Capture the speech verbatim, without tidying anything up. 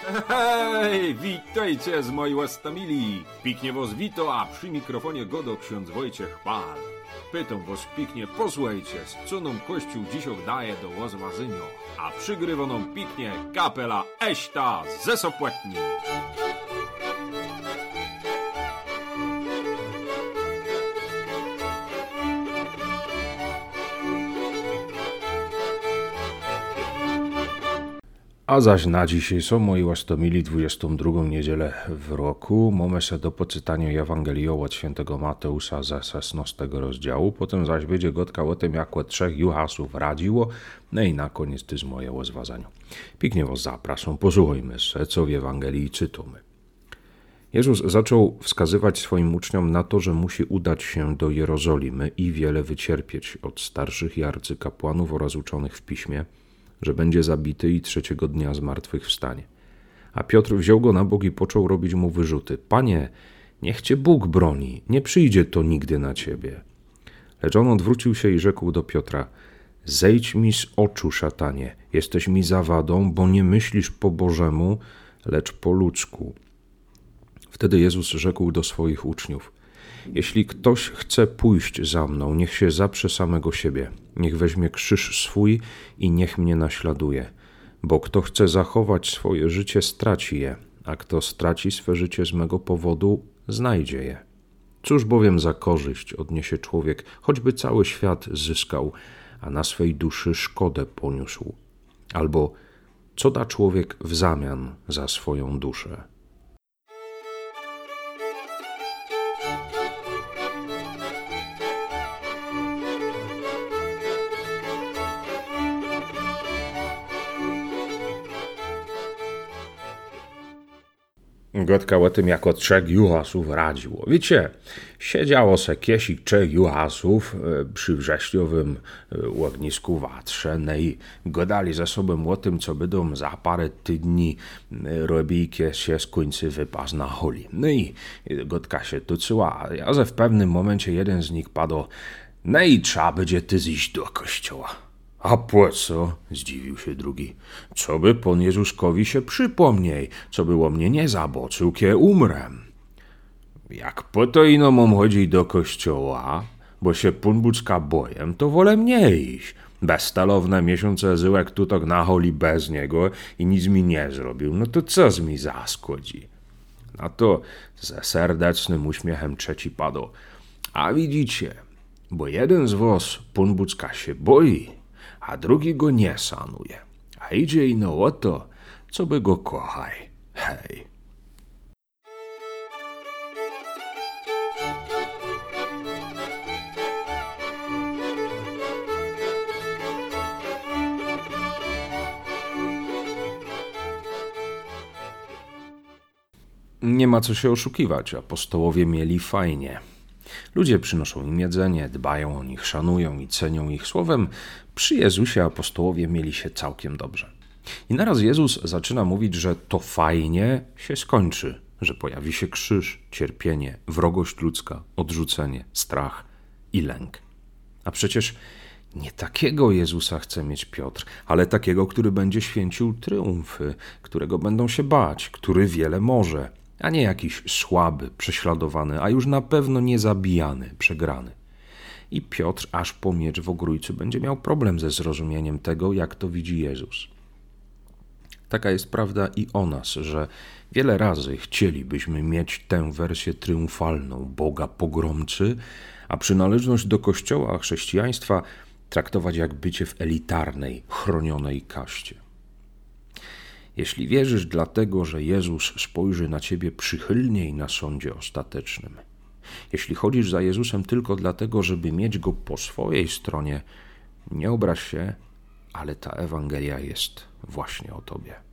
Hej, witajcie z mojej łastamili. Piknie was wito, a przy mikrofonie godo ksiądz Wojciech Pal. Pytam was piknie, posłuchajcie, z co nam Kościół dzisiaj daje do łazwazynio, a przygrywa nam piknie kapela Eśta ze Sopłetni. A zaś na dzisiaj są moi łastomili dwudziestą drugą niedzielę w roku. Mamy se do poczytania Ewangelię od świętego Mateusza ze szesnastego rozdziału. Potem zaś będzie gotka o tym, jak trzech juhasów radziło. No i na koniec to jest moje rozważanie. Pięknie was zapraszam, posłuchajmy se, co w Ewangelii czytamy. Jezus zaczął wskazywać swoim uczniom na to, że musi udać się do Jerozolimy i wiele wycierpieć od starszych i arcykapłanów oraz uczonych w piśmie, że będzie zabity i trzeciego dnia zmartwychwstanie. A Piotr wziął go na bok i począł robić mu wyrzuty. Panie, niech cię Bóg broni, nie przyjdzie to nigdy na ciebie. Lecz on odwrócił się i rzekł do Piotra: zejdź mi z oczu, szatanie, jesteś mi zawadą, bo nie myślisz po Bożemu, lecz po ludzku. Wtedy Jezus rzekł do swoich uczniów: jeśli ktoś chce pójść za mną, niech się zaprze samego siebie, niech weźmie krzyż swój i niech mnie naśladuje. Bo kto chce zachować swoje życie, straci je, a kto straci swe życie z mego powodu, znajdzie je. Cóż bowiem za korzyść odniesie człowiek, choćby cały świat zyskał, a na swej duszy szkodę poniósł? Albo co da człowiek w zamian za swoją duszę? Gotka o tym, jak od trzech juhasów radziło. Wiecie, siedziało se kiesik trzech juhasów przy wrześniowym ognisku watrze, no i gadali ze sobą o tym, co będą za parę tydni robili, kiedy się skończy wypas na holi. No i gotka się tucyła, a że w pewnym momencie jeden z nich padł: no i trzeba będzie ty zjść do kościoła. A po co? Zdziwił się drugi. Co by Pan Jezuskowi się przypomniej, co było mnie nie zaboczył, kie umrem. Jak po to ino mam chodzić do kościoła, bo się Pan Bucka bojem, to wolę mnie iść. Bezstalowne miesiące zyłek tutok na holi bez niego i nic mi nie zrobił, no to co z mi zaskładzi? Na to ze serdecznym uśmiechem trzeci padł: a widzicie, bo jeden z was Pan Bucka się boi, a drugi go nie szanuje. A idzie ino o to, co by go kochaj. Hej. Nie ma co się oszukiwać, apostołowie mieli fajnie. Ludzie przynoszą im jedzenie, dbają o nich, szanują i cenią ich. Słowem, przy Jezusie apostołowie mieli się całkiem dobrze. I naraz Jezus zaczyna mówić, że to fajnie się skończy, że pojawi się krzyż, cierpienie, wrogość ludzka, odrzucenie, strach i lęk. A przecież nie takiego Jezusa chce mieć Piotr, ale takiego, który będzie święcił triumfy, którego będą się bać, który wiele może, a nie jakiś słaby, prześladowany, a już na pewno nie zabijany, przegrany. I Piotr aż po miecz w ogrójcu będzie miał problem ze zrozumieniem tego, jak to widzi Jezus. Taka jest prawda i o nas, że wiele razy chcielibyśmy mieć tę wersję triumfalną Boga pogromcy, a przynależność do Kościoła chrześcijaństwa traktować jak bycie w elitarnej, chronionej kaście. Jeśli wierzysz dlatego, że Jezus spojrzy na ciebie przychylniej na sądzie ostatecznym, jeśli chodzisz za Jezusem tylko dlatego, żeby mieć Go po swojej stronie, nie obraź się, ale ta Ewangelia jest właśnie o tobie.